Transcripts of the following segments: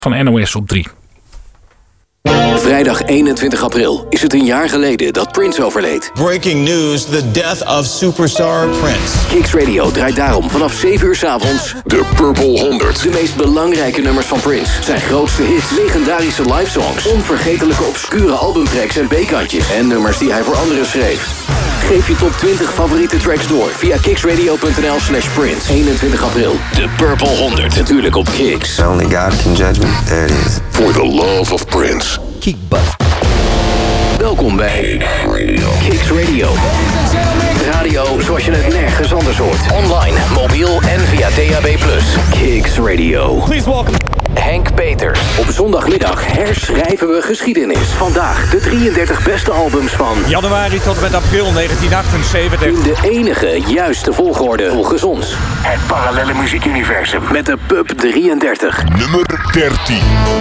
van NOS op 3. Vrijdag 21 april is het een jaar geleden dat Prince overleed. Breaking news, the death of superstar Prince. Kicks Radio draait daarom vanaf 7 uur 's avonds de Purple 100. De meest belangrijke nummers van Prince. Zijn grootste hits, legendarische livesongs, onvergetelijke obscure albumtracks en B-kantjes. En nummers die hij voor anderen schreef. Geef je top 20 favoriete tracks door via kicksradio.nl/Prince. 21 april, de Purple 100. Natuurlijk op Kicks. Only God can judge me. There it is. For the love of Prince. Kick butt. Welkom bij Kicks Radio. Radio zoals je het nergens anders hoort. Online, mobiel en via DAB+. Kicks Radio. Please welcome Henk Peters. Op zondagmiddag herschrijven we geschiedenis. Vandaag de 33 beste albums van januari tot en met april 1978. In de enige juiste volgorde volgens ons. Het parallelle muziekuniversum met de Pub 33. Nummer 13.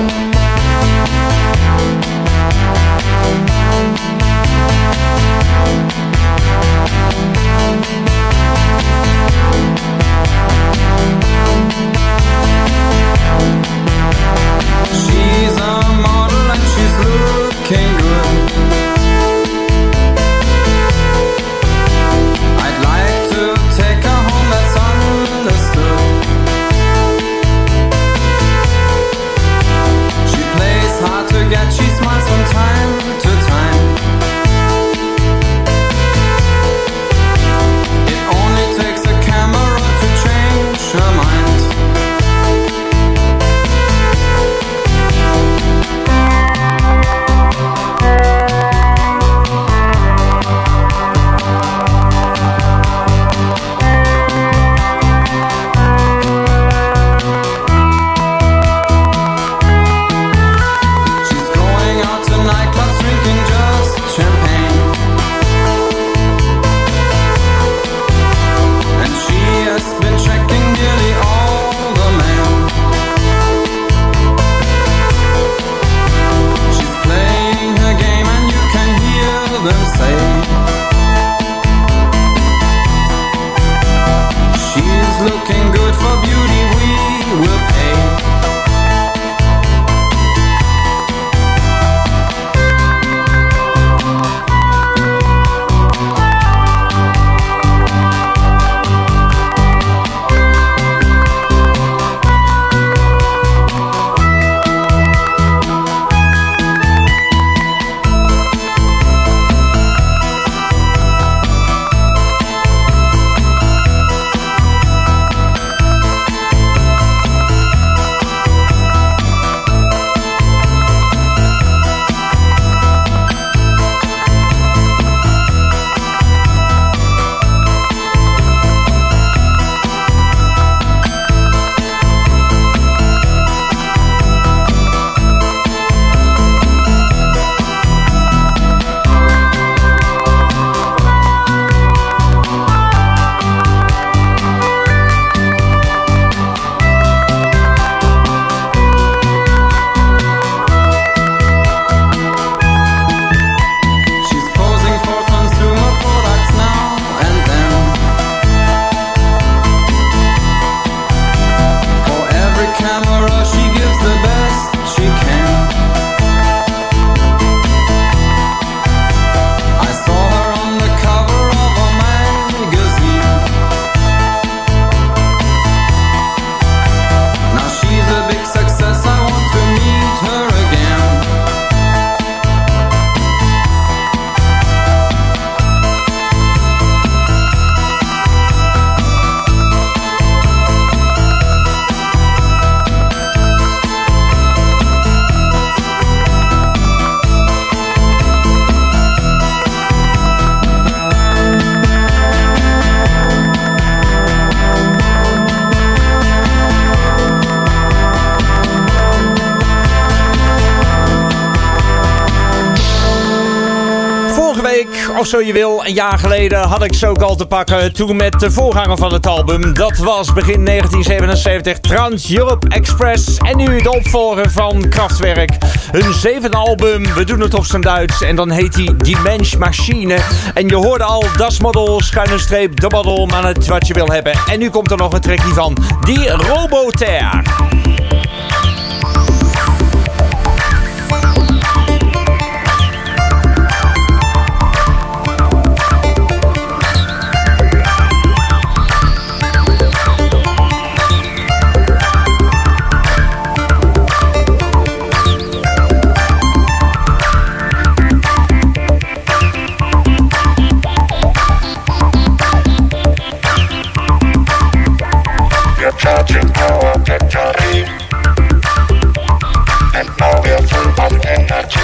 Of zo je wil, een jaar geleden had ik zo al te pakken. Toen met de voorganger van het album. Dat was begin 1977 Trans-Europe Express. En nu de opvolger van Kraftwerk. Hun 7e album, we doen het op zijn Duits. En dan heet hij Die Mensch Machine. En je hoorde al Das Model, schuine streep, de model, maar het wat je wil hebben. En nu komt er nog een trackje van Die Roboter.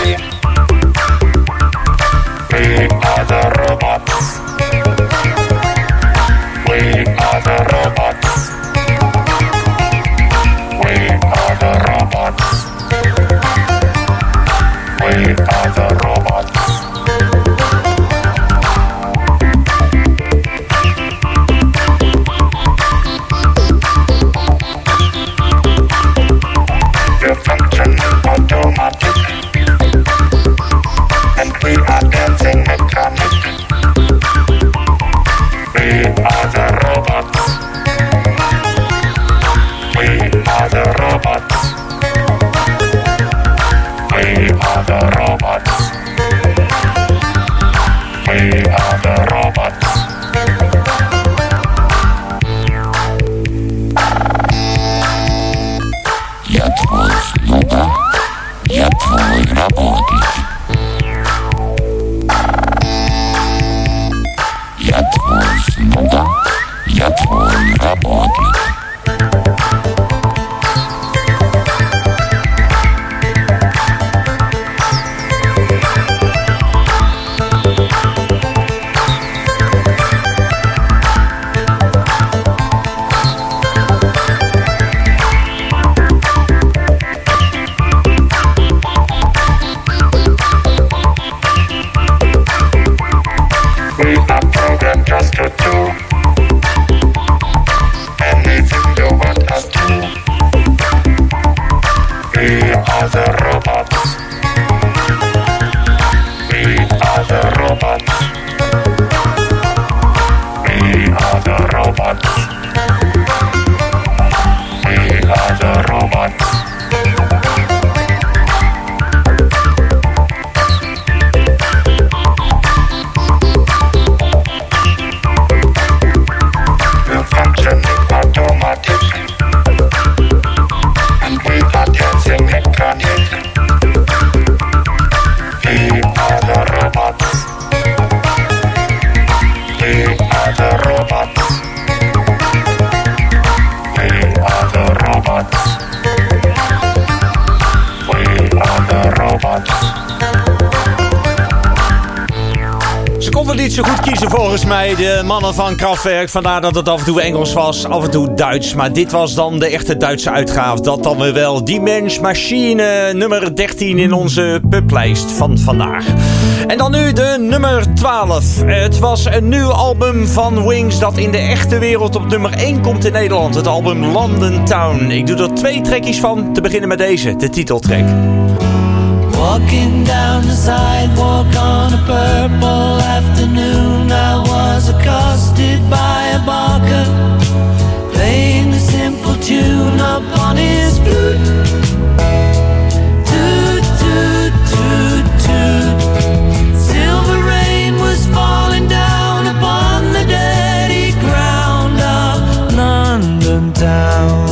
Zo goed kiezen volgens mij, de mannen van Kraftwerk. Vandaar dat het af en toe Engels was, af en toe Duits. Maar dit was dan de echte Duitse uitgave. Dat dan weer wel. Die Mensch Machine, nummer 13 in onze publijst van vandaag. En dan nu de nummer 12. Het was een nieuw album van Wings dat in de echte wereld op nummer 1 komt in Nederland. Het album London Town. Ik doe er 2 trekjes van. Te beginnen met deze, de titeltrack. Walking down the sidewalk on a purple afternoon, I was accosted by a barker playing a simple tune upon his flute. Toot, toot, toot, toot. Silver rain was falling down upon the dirty ground of London town.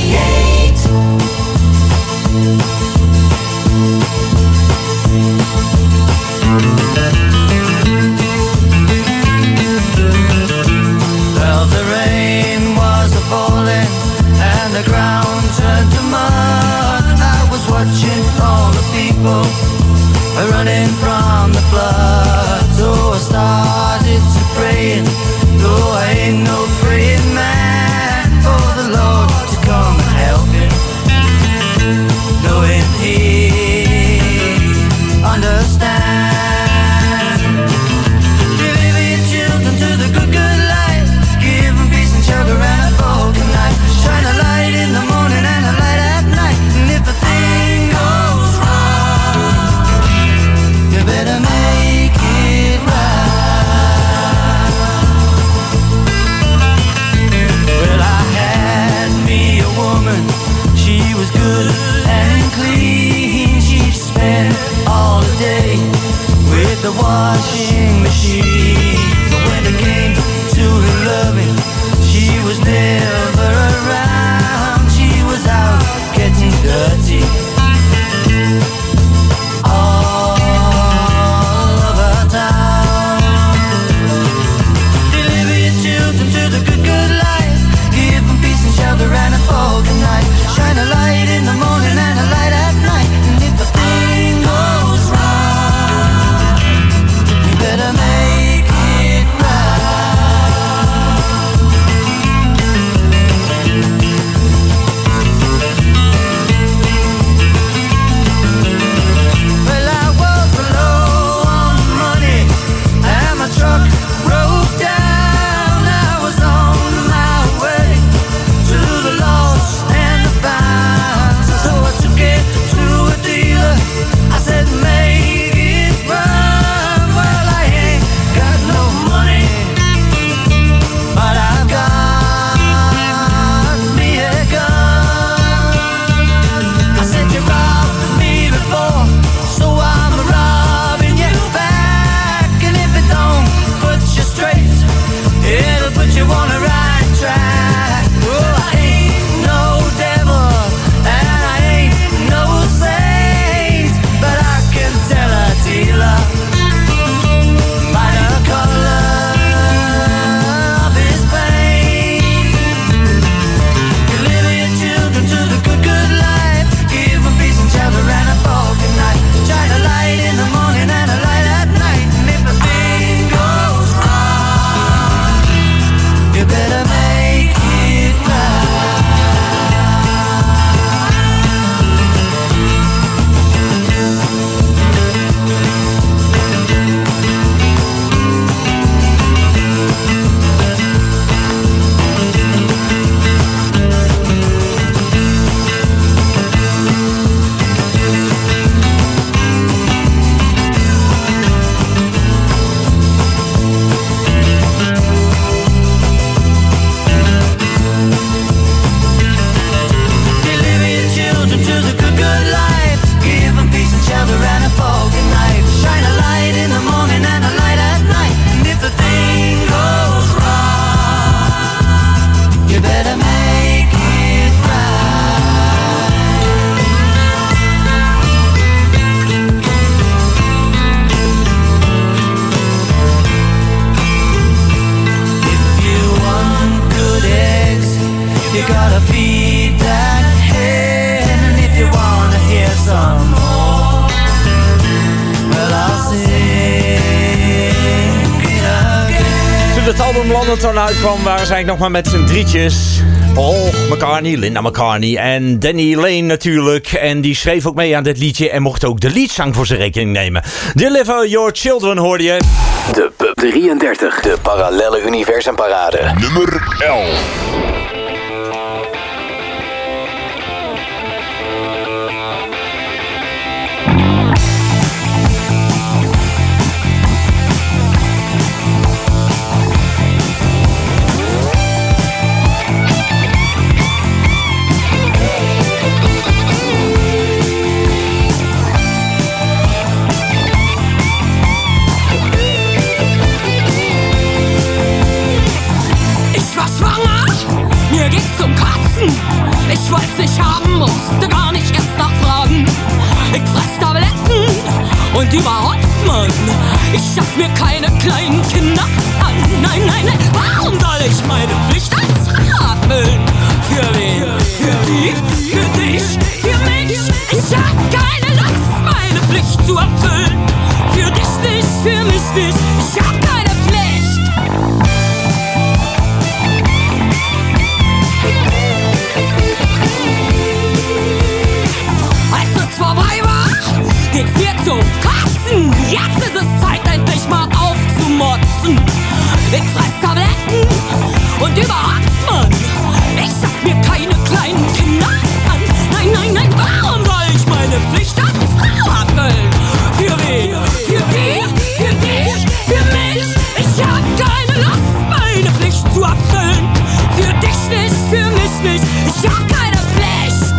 Well, the rain was a-falling and the ground turned to mud. I was watching all the people running from the flood. So I started to praying, though I ain't no praying man, for the Lord to come and help him, knowing he understands. Deliver your children to the good, good life. Give them peace and shelter and a broken night. Shine a light in the morning and a light at night. And if a thing goes wrong, you better make it right. Well, I had me a woman. She was good and clean. She spent all the day with the washing machine. But when it came to her loving, she was never around. She was out getting dirty all of her town. Deliver your children to the good, good life. Give them peace and shelter and a golden night. Shine a light in the morning and a light at night. And if a thing goes wrong, you better make it right. Well, I was low on money and my truck broke down. I was on my way to the lost and the found. So I took it to a dealer. I said, make it run. Well, I ain't got no money, but I've got me a gun. I said, you robbed me before, so I'm robbing you back. And if it don't put you straight, it'll put you on the right track. Oh, I ain't no devil and I ain't no saint, but I can tell a dealer by the color of his paint. Deliver your children to the good, good life. Give them peace and shelter and a broken night. Shine a light in the morning and a light at night. And if a thing goes wrong, you better make it right. Deliver your children to the good, good life. Give them peace and shelter and a broken night. Shine a light in the morning and a light at night. And if the thing goes wrong, you better make it right. If you want good eggs, you gotta feed that hen. And if you wanna hear some more, well, I'll sing it again. Toen het album London uitkwam, waren ze eigenlijk nog maar met z'n drietjes. Paul McCartney, Linda McCartney en Danny Lane natuurlijk. En die schreef ook mee aan dit liedje en mocht ook de liedzang voor zijn rekening nemen. Deliver Your Children hoorde je. De Pub 33, de Parallelle Universum Parade. Nummer 11. Ich war schwanger ich haben, musste gar nicht erst nachfragen. Ich fress Tabletten und überhaupt, Mann, ich schaff mir keine kleinen Kinder an. Nein, nein, nein, warum soll ich meine Pflicht als Frau erfüllen? Für wen? Für die? Für dich? Für mich? Ich hab keine Lust, meine Pflicht zu erfüllen. Für dich nicht, für mich nicht, ich hab keine Pflicht. Als es vorbei war, ging's mir zum Kotzen. Jetzt ist es Zeit, endlich mal aufzumotzen. Ich fress Tabletten und überhaupt, Mann, ich schaff mir keine kleinen Kinder an. Nein, nein, nein, warum soll ich meine Pflicht als Frau erfüllen? Für wen? Für die? Für dich? Für mich? Ich hab keine Lust, meine Pflicht zu erfüllen. Für dich nicht, für mich nicht, ich hab keine Pflicht.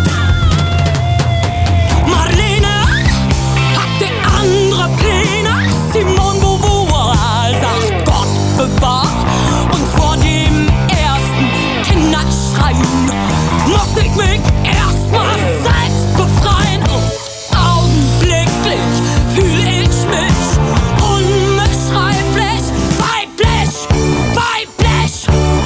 Marlene hatte andere Pläne. Simone Beauvoir sagt, Gott bewahrt. Und vor dem ersten Kinderschreien muss ich mich erstmal selbst befreien. Und augenblicklich fühl ich mich unbeschreiblich weiblich, weiblich.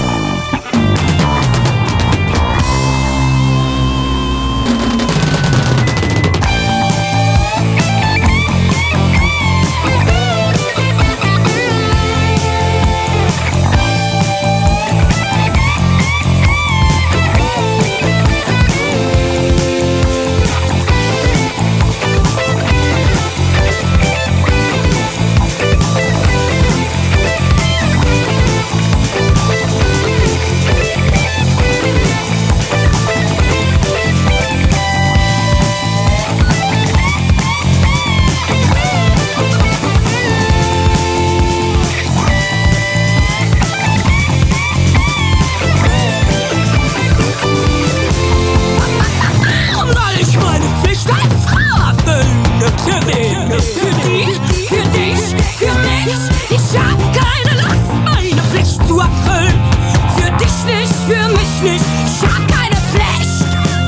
Ich hab keine Lust, meine Pflicht zu erfüllen. Für dich nicht, für mich nicht, ich hab keine Pflicht.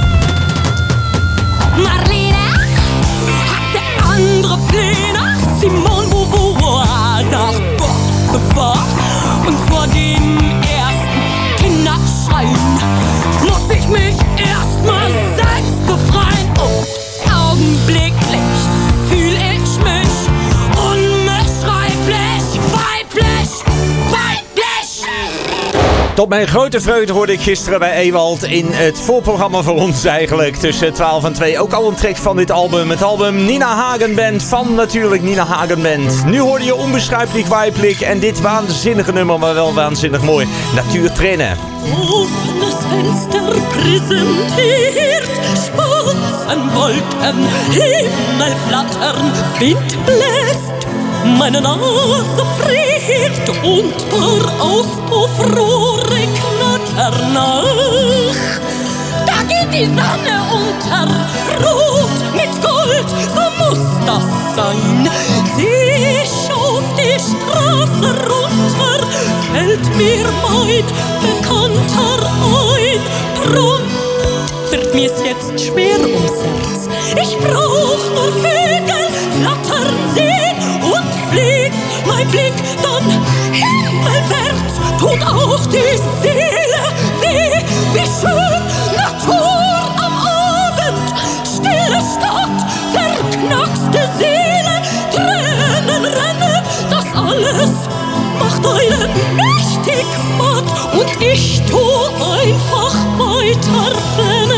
Marlene hatte andere Pläne. Simone Beauvoir sagt, Gott bewahrt. Und vor dem ersten Kinderschreien muss ich mich erstmal selbst befreien. Und augenblicklich fühl ich mich onbeschreiblich weiblich, weiblich. Tot mijn grote vreugde hoorde ik gisteren bij Ewald in het voorprogramma voor ons eigenlijk. Tussen 12 en 2 ook al een track van dit album. Het album Nina Hagen Band van natuurlijk Nina Hagen Band. Nu hoorde je onbeschrijpelijk weiblich en dit waanzinnige nummer, maar wel waanzinnig mooi. Natuurtränen. Offenes Fenster präsentiert Spatzenwolken, Himmel flattern, Wind bläst, meine Nase friert und paar Auspuffrohre knattern nach. Da geht die Sonne unter, rot mit Gold, so muss das sein. Sieh ich auf die Straße runter, fällt mir mein Bekannter ein. Drum wird mir's jetzt schwer ums Herz. Ich brauch nur Vögel flattern sehen und fliegt mein Blick dann himmelwärts. Tut auch die Seele weh, wie schön Natur am Abend. Stille Stadt, verknackste Seele, Tränen rennen, das alles macht einen mächtig matt. Und ich tu einfach weiter flennen.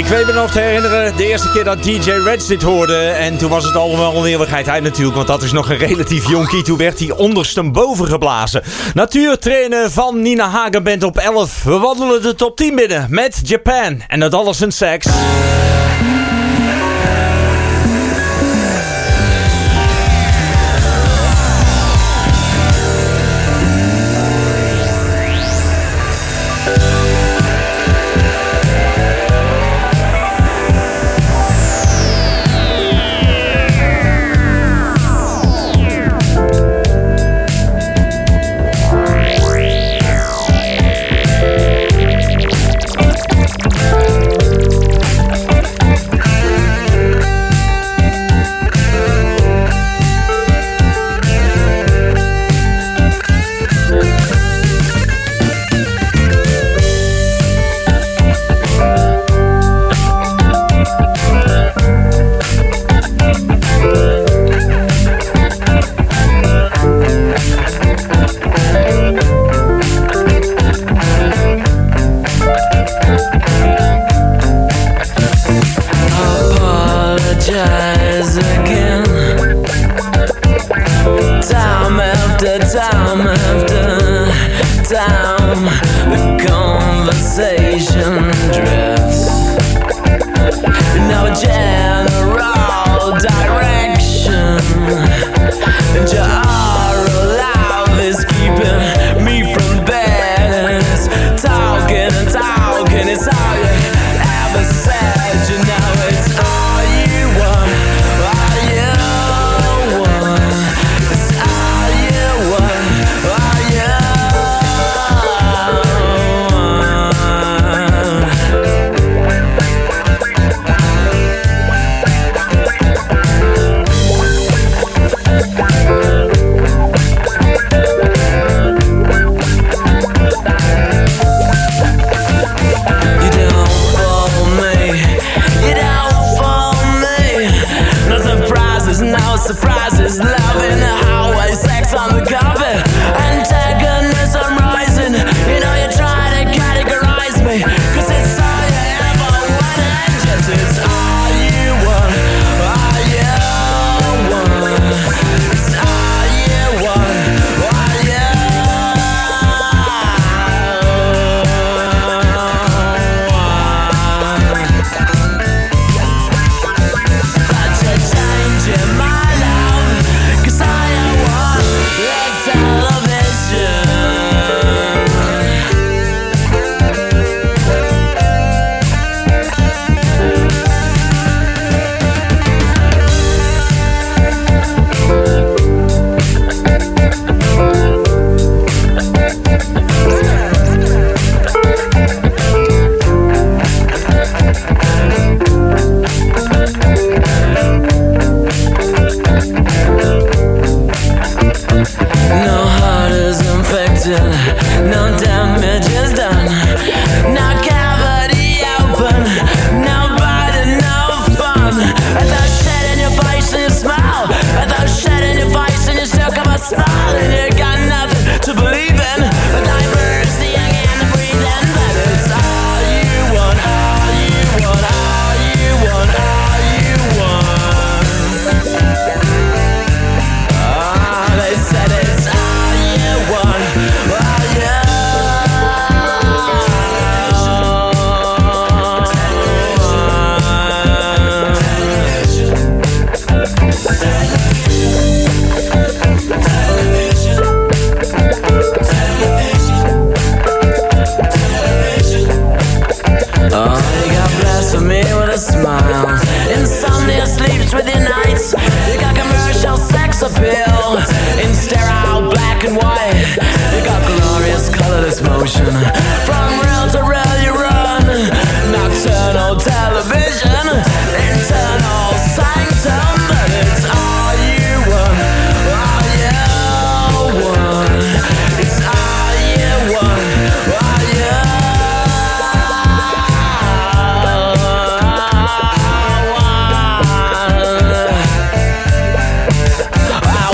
Ik weet me nog te herinneren, de eerste keer dat DJ Reds dit hoorde. En toen was het allemaal een eeuwigheid uit natuurlijk. Want dat is nog een relatief jonkie. Toen werd hij ondersteboven geblazen. Natuurtrainen van Nina Hagen Band op 11. We wandelen de top 10 binnen met Japan en Adolescent Sex.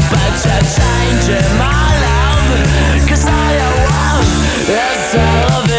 Changing my love, 'cause I want this television.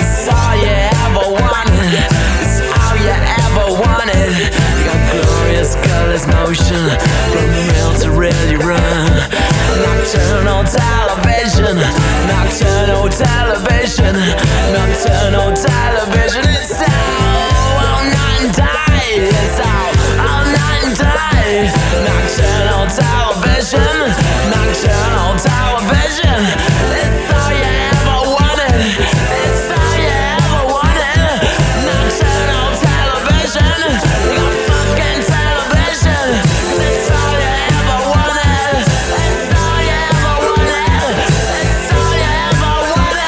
It's all you ever wanted. It's all you ever wanted. You got glorious colors motion, from real to really run. Nocturnal television, nocturnal television, nocturnal television. It's all night and day. It's all night and day. Nocturnal television, nocturnal television. It's all you ever wanted. It's all you ever wanted. Nocturnal television. You got fucking television. It's all you ever wanted. It's all you ever wanted. It's all you ever wanted.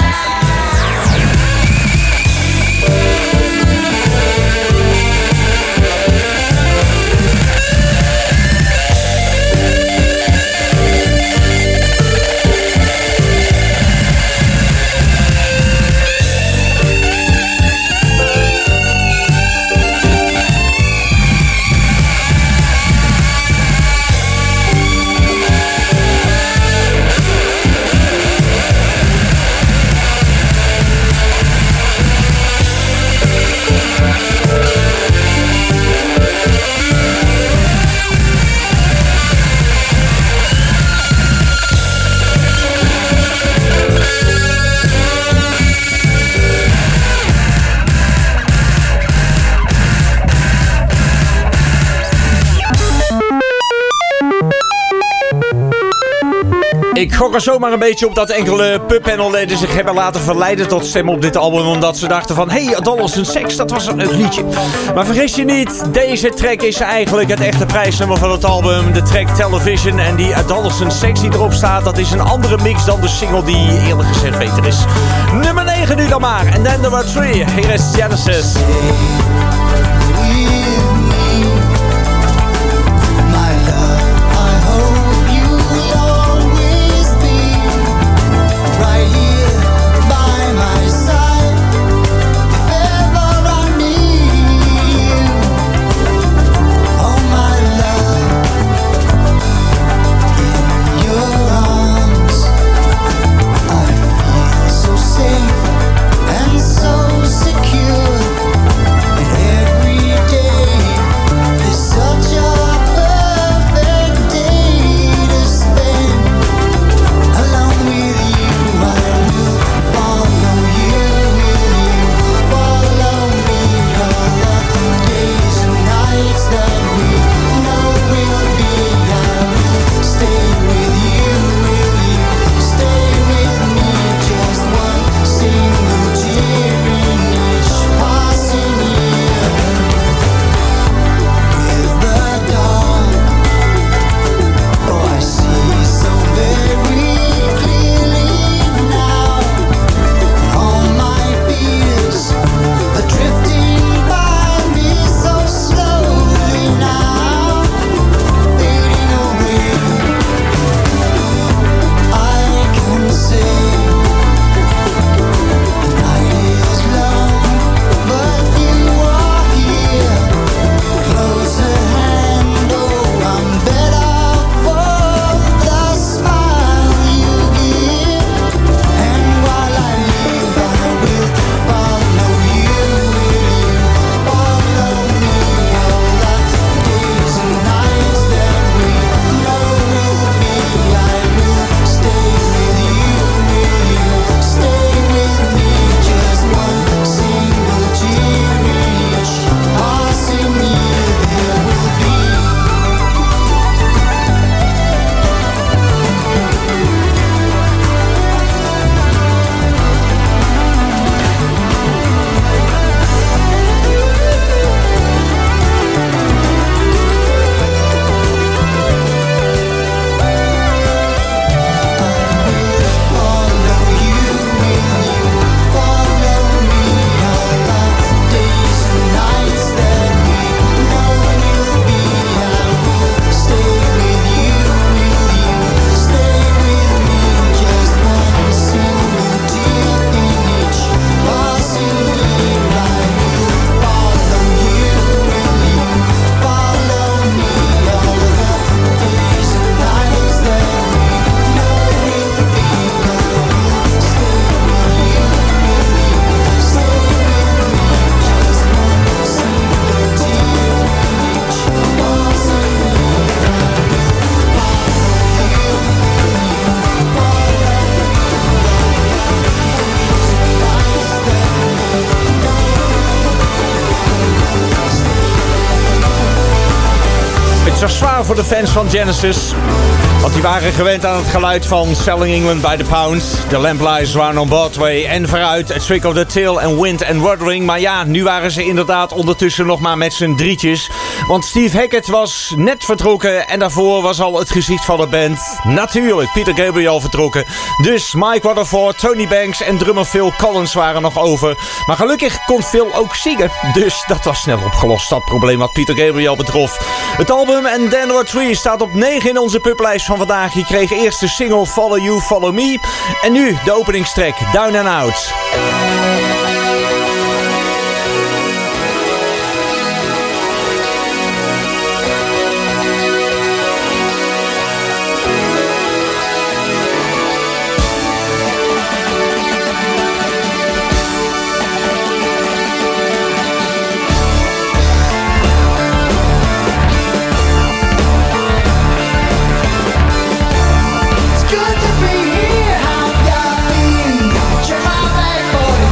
Ik gok er zomaar een beetje op dat enkele pubpanelleden zich hebben laten verleiden tot stemmen op dit album. Omdat ze dachten van, hey, Adolescent Sex, dat was een leuk liedje. Maar vergis je niet, deze track is eigenlijk het echte prijsnummer van het album. De track Television en die Adolescent Sex die erop staat, dat is een andere mix dan de single die eerlijk gezegd beter is. Nummer 9 nu dan maar. En then there were 3. Hier is Genesis. So secure, and every day Het was zwaar voor de fans van Genesis. Want die waren gewend aan het geluid van Selling England by the Pound, The Lamp Lies Round on Broadway en vooruit A Trick of the Tail en Wind and Wuthering. Maar ja, nu waren ze inderdaad ondertussen nog maar met z'n drietjes. Want Steve Hackett was net vertrokken en daarvoor was al het gezicht van de band. Natuurlijk, Peter Gabriel vertrokken. Dus Mike Rutherford, Tony Banks en drummer Phil Collins waren nog over. Maar gelukkig kon Phil ook zingen. Dus dat was snel opgelost, dat probleem wat Peter Gabriel betrof. Het album And Then There Were Three staat op 9 in onze publijst van vandaag. Je kreeg eerst de single Follow You, Follow Me. En nu de openingstrack Down and Out. Good to be here, how you been? Check my back for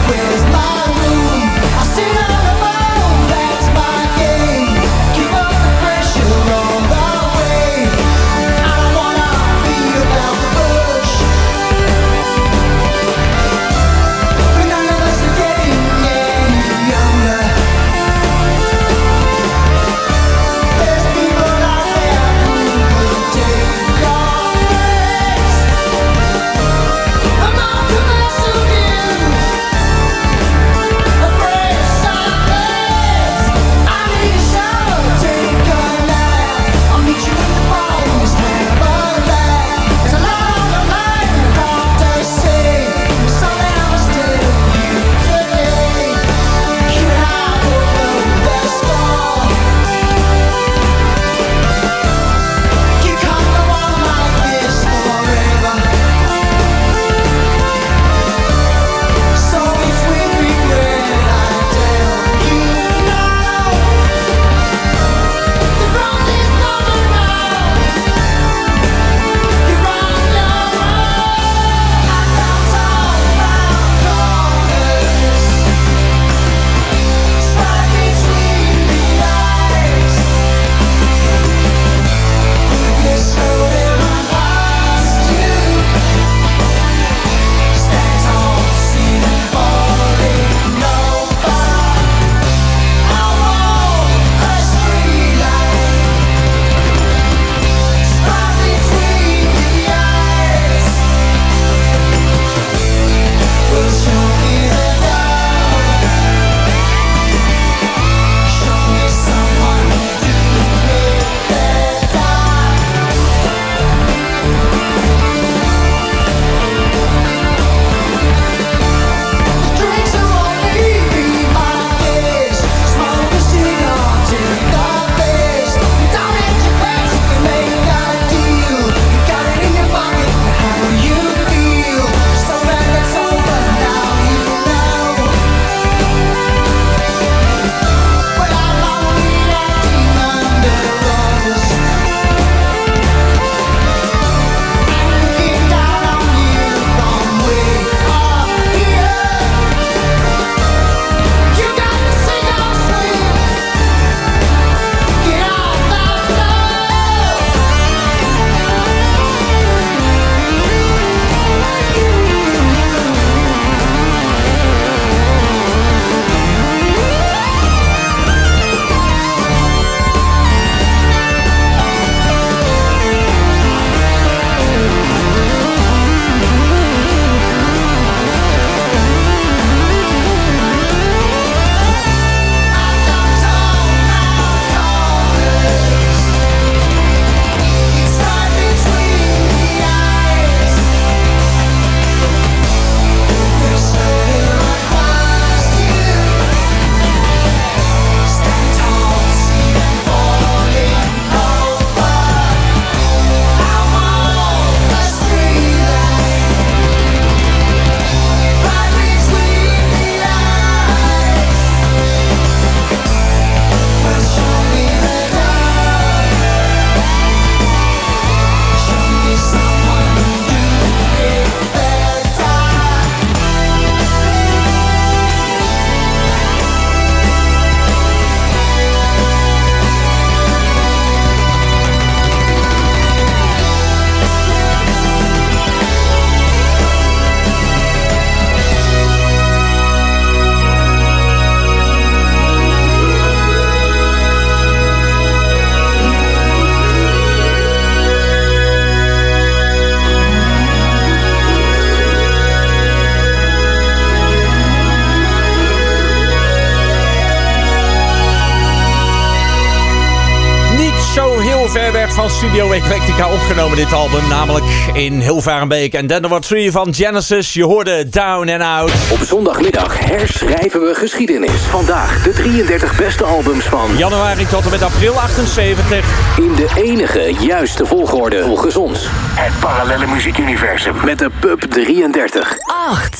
zo ver weg van Studio Eclectica opgenomen, dit album. Namelijk in Hilvarenbeek. En dan nummer 3 van Genesis. Je hoorde Down and Out. Op zondagmiddag herschrijven we geschiedenis. Vandaag de 33 beste albums van januari tot en met april 78. In de enige juiste volgorde volgens ons. Het parallelle muziekuniversum. Met de Pub 33. 8.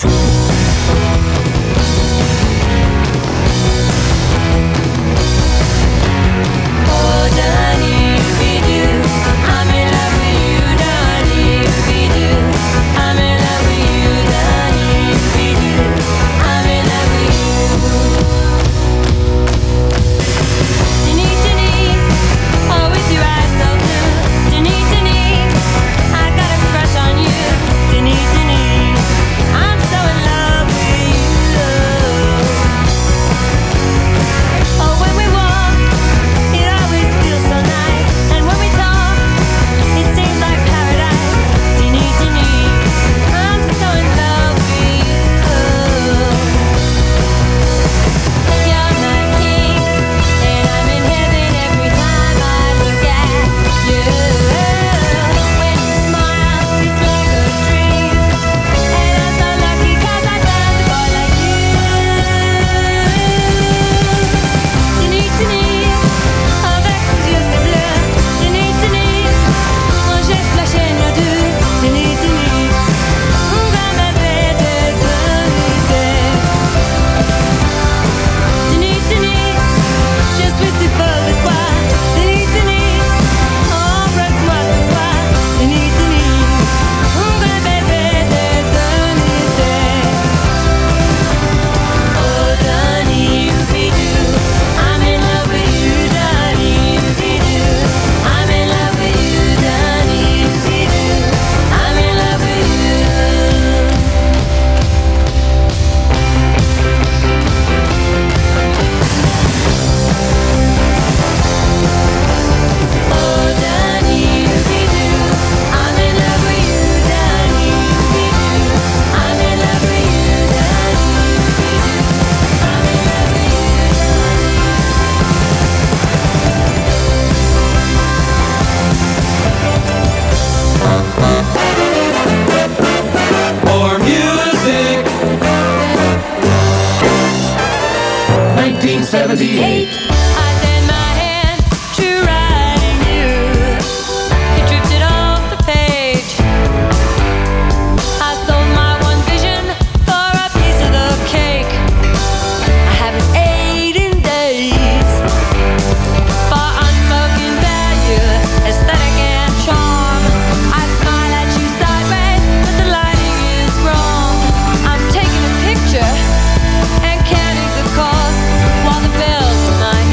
Taking a picture and counting the cost while the bells remind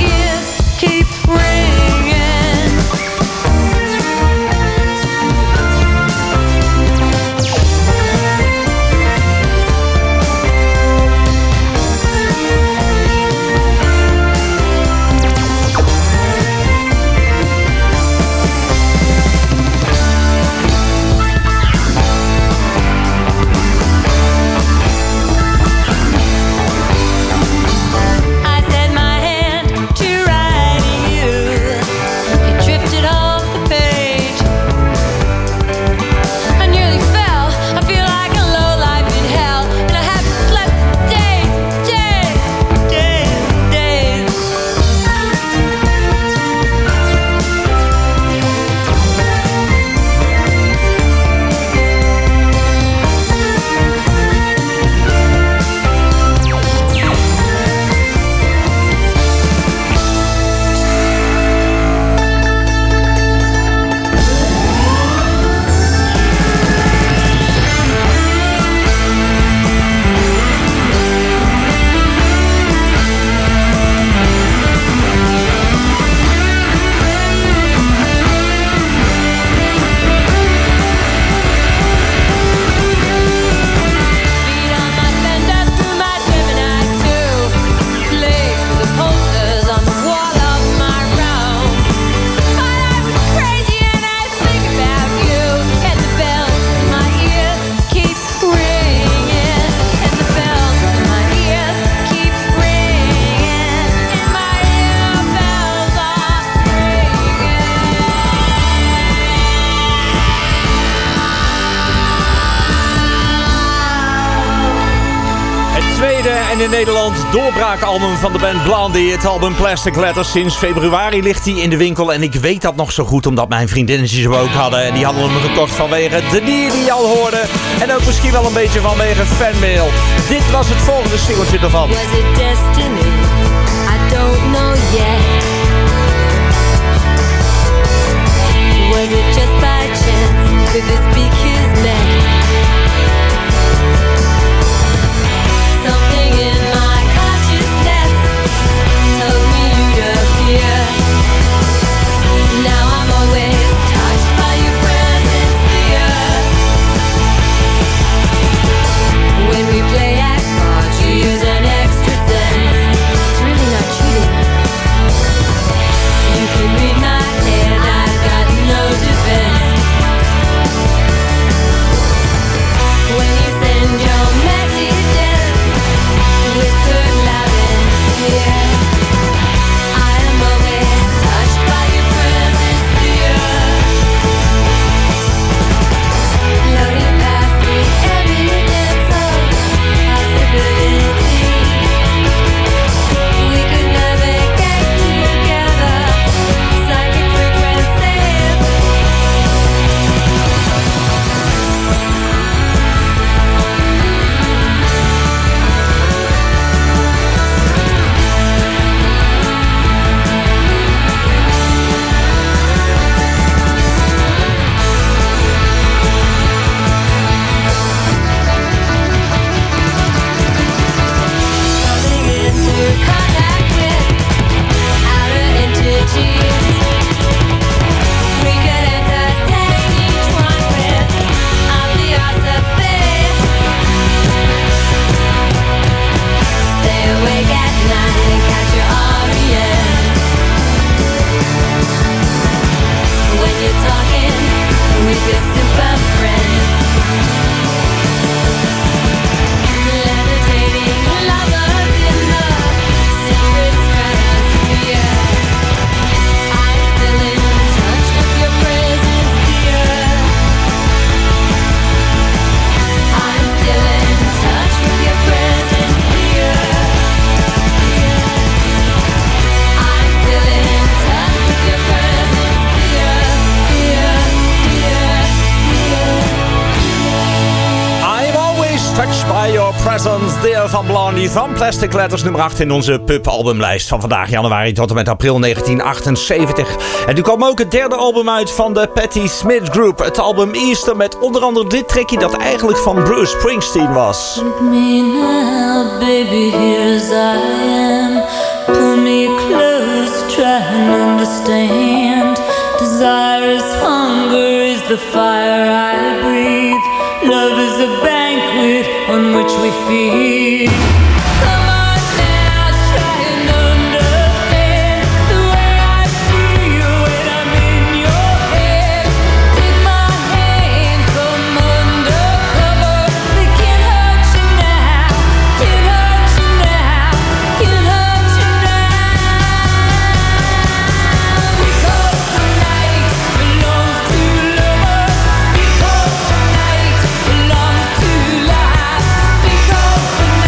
in Nederland. Doorbraakalbum van de band Blondie. Het album Plastic Letters. Sinds februari ligt hij in de winkel. En ik weet dat nog zo goed omdat mijn vriendinnetjes hem ook hadden. En die hadden hem gekocht vanwege de dier die je al hoorde. En ook misschien wel een beetje vanwege fanmail. Dit was het volgende singeltje ervan. Was it destiny? I don't know yet. Was it just by chance? Could this be kismet? Something in my consciousness told me you'd appear. Now I'm always touched by your presence, dear. When we play at cards, you use an extra sense. It's really not cheating. You can read my head, I've got no defense. When you send your messages, whispered loud and clear, I am always touched by your presence, dear. Floating past the evidence of possibility, we could never get together. Psychic frequencies. Coming into contact with outer entities. We could entertain each one with our philosophy. Stay awake at night and catch your REM. When you're talking with your super friends. Levitating lovers in the secret stratosphere. I'm still in touch with your presence, dear. I'm still in touch with your presence, dear. I'm still in touch with your presence, dear. I'm always touched by your presence, dear van Blondie. Van Plastic Letters, nummer 8 in onze pub-albumlijst van vandaag januari tot en met april 1978. En nu kwam ook het derde album uit van de Patti Smith Group. Het album Easter met onder andere dit trackje dat eigenlijk van Bruce Springsteen was. Take me now, baby, here as I am. Pull me close, try and understand. Desire is hunger, is the fire I breathe. Love is a banquet on which we feed. Come on now, try and understand the way I feel when I'm in your head. Take my hand from undercover. They can't hurt you now, can't hurt you now, can't hurt you now. Because the night belongs to lovers. Because the night belongs to life. Because the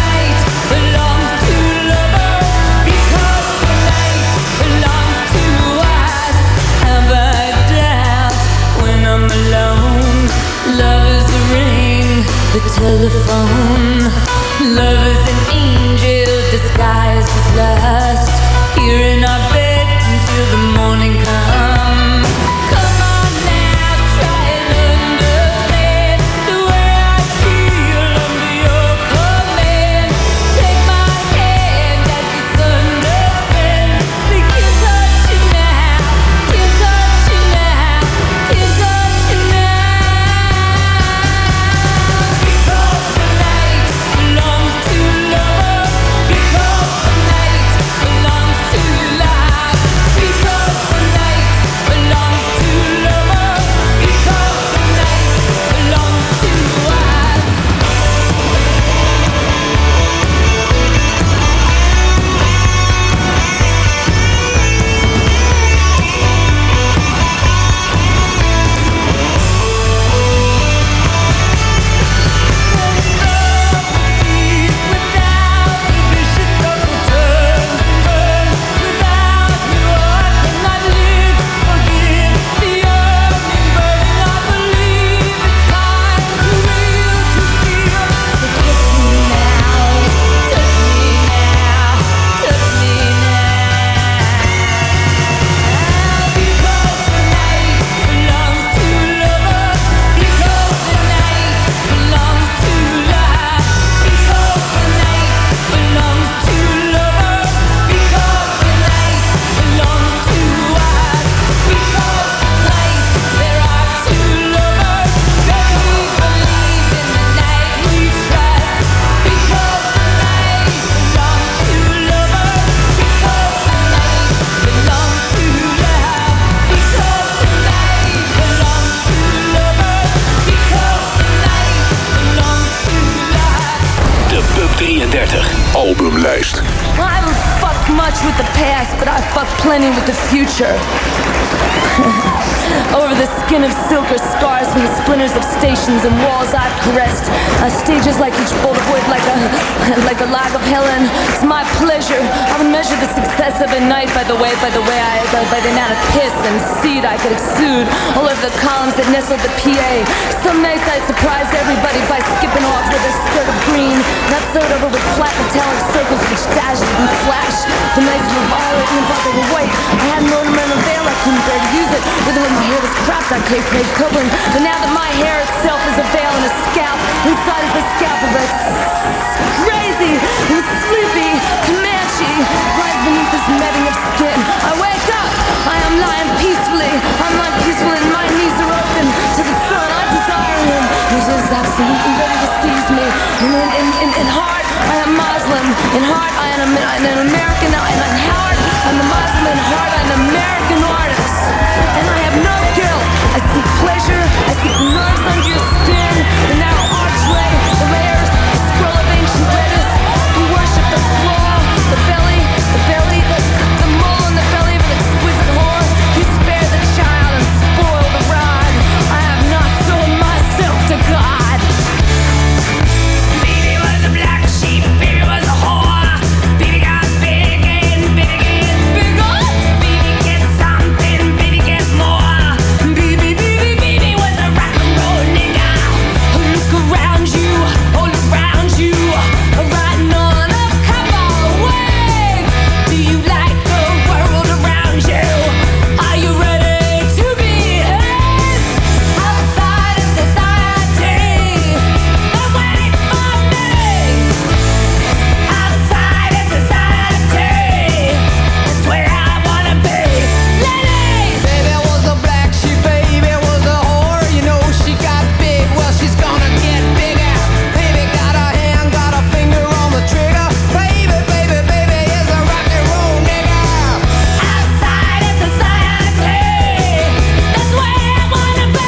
I don't fuck much with the past, but I fuck plenty with the future. Over the skin of silk are scars from the splinters of stations and walls I've caressed. Stages like each bolt of wood, like a log of Helen. It's my pleasure. I would measure the success of a night by the amount of piss and seed I could exude all over the columns that nestled the PA. Some nights I surprise everybody by skipping off with a skirt of green, not sewed over with flat metallic circles which dazzled and flash. The nights were violet and the were white. I had an ornamental veil, I couldn't bear to use it. With when my hair was cropped, I paid Craig Copeland. But now that my hair itself is a veil and a scalp, inside is a scalp of a crazy and sleepy Comanche lies beneath this netting of skin. I wake up, I am lying peacefully. I'm lying peacefully and my knees are open to the sun. I desire him. He's just absolutely ready to seize me. And in heart, I am Muslim. In heart, I am an American. And in heart, I'm a Muslim. In heart, I'm an American artist. And I have no guilt. I seek pleasure. I seek nerves under your skin. The narrow archway, the layers, the scroll of ancient letters. We worship the flaw, the belly, the mole in the belly of an exquisite whore. You spare the child and spoil the rod. I have not sold myself to God. Baby was a black sheep, baby was a whore. Baby got big and big and bigger. Baby get something, baby get more. Baby was a rock and roll nigga. Look around you, all around you. Riding on a cowboy wave. Do you like the world around you? Are you ready to behave? Outside of society, they're waiting for me. Outside of society, that's where I wanna be. Lady! Baby was a black sheep, baby was a whore. You know she got big, well she's gonna get bigger. Baby got a hand, got a finger on the trigger. Baby is a rock and roll nigga. Outside of society, that's where I wanna be.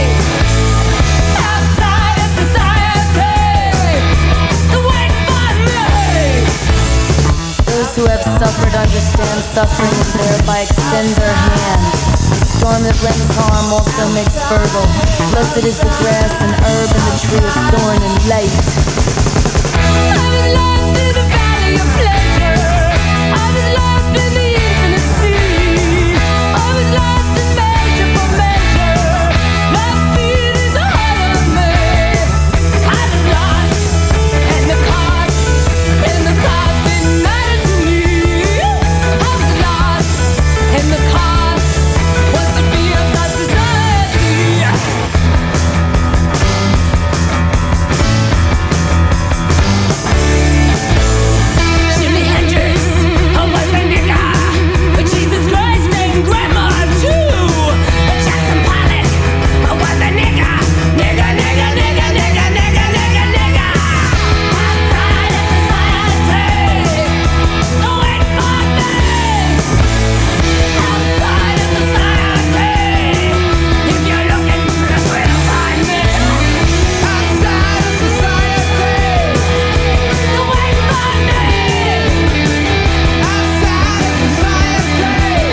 Outside of society, they're waiting for me. Those who have suffered understand suffering and thereby extend their hand. The storm that brings harm also makes fertile. Blessed is the grass and herb and the tree of thorn and light. I was lost in the valley of pleasure. I was lost in the infinite sea. I was lost in measure for measure. My feet is all of me. I was lost, and the cost didn't matter to me. I was lost, and the cost was to be of that society. Jimi Hendrix, I was a nigga. Jesus Christ and Grandma too. Jackson Pollock, I was a nigga. Nigga. Outside of society, wait for me. Outside of society, if you're looking, that's where to find me. Outside of society, wait for me. Outside of society.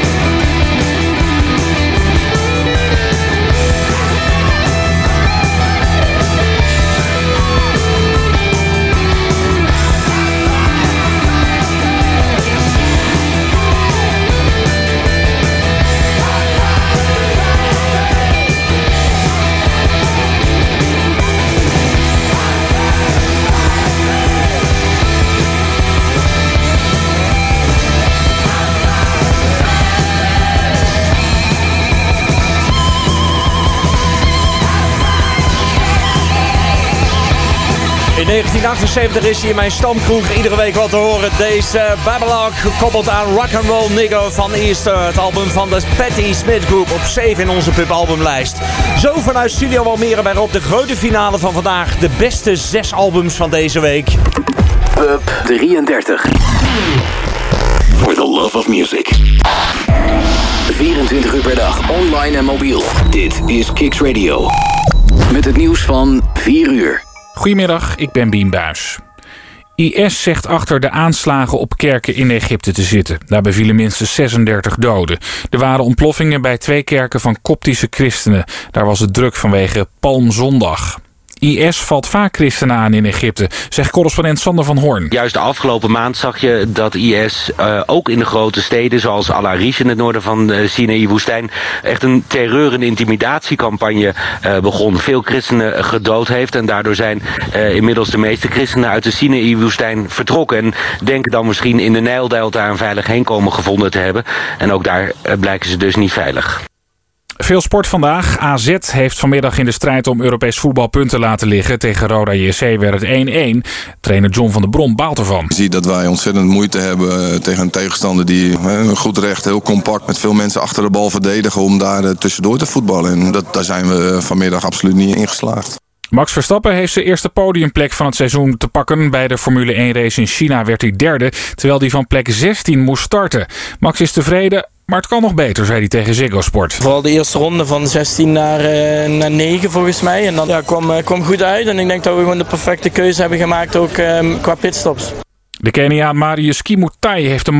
In 1978 is hier in mijn stamkroeg iedere week wat te horen. Deze Babylon gekoppeld aan Rock'n'Roll Nigger van Easter. Het album van de Patti Smith Group op 7 in onze pubalbumlijst. Zo vanuit Studio Almere bij Rob de grote finale van vandaag. De beste 6 albums van deze week. Pub 33. For the love of music. 24 uur per dag, online en mobiel. Dit is Kicks Radio. Met het nieuws van 4 uur. Goedemiddag, ik ben Bien Buijs. IS zegt achter de aanslagen op kerken in Egypte te zitten. Daarbij vielen minstens 36 doden. Er waren ontploffingen bij 2 kerken van Koptische christenen. Daar was het druk vanwege Palmzondag. IS valt vaak christenen aan in Egypte, zegt correspondent Sander van Hoorn. Juist de afgelopen maand zag je dat IS ook in de grote steden, zoals Al-Arish in het noorden van de Sinaï-woestijn, echt een terreur- en intimidatiecampagne begon. Veel christenen gedood heeft en daardoor zijn inmiddels de meeste christenen uit de Sinaï-woestijn vertrokken. En denken dan misschien in de Nijldelta een veilig heenkomen gevonden te hebben. En ook daar blijken ze dus niet veilig. Veel sport vandaag. AZ heeft vanmiddag in de strijd om Europees voetbal punten laten liggen. Tegen Roda JC werd het 1-1. Trainer John van der Brom baalt ervan. Je ziet dat wij ontzettend moeite hebben tegen een tegenstander die goed recht, heel compact, met veel mensen achter de bal verdedigen om daar tussendoor te voetballen. En daar zijn we vanmiddag absoluut niet in geslaagd. Max Verstappen heeft zijn eerste podiumplek van het seizoen te pakken. Bij de Formule 1 race in China werd hij derde, terwijl hij van plek 16 moest starten. Max is tevreden, maar het kan nog beter, zei hij tegen Ziggo Sport. Vooral de eerste ronde van 16 naar 9 volgens mij. En dan kwam goed uit. En ik denk dat we gewoon de perfecte keuze hebben gemaakt ook qua pitstops. De Keniaan Marius Kimutai heeft een